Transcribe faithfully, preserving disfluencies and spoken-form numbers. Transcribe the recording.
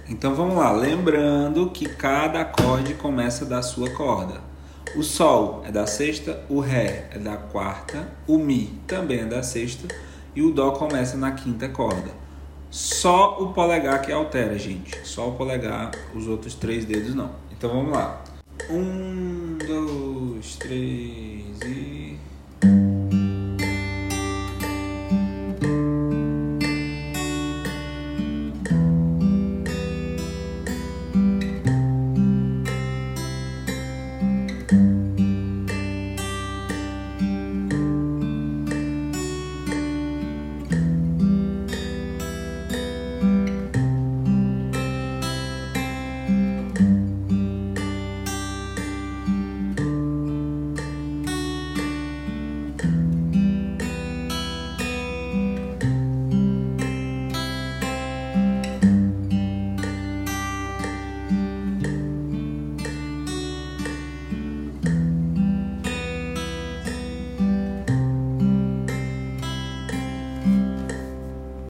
Então vamos lá, lembrando que cada acorde começa da sua corda. O Sol é da sexta, o Ré é da quarta, o Mi também é da sexta e o Dó começa na quinta corda. Só o polegar que altera, gente. Só o polegar, os outros três dedos não. Então vamos lá. Um, dois, três e...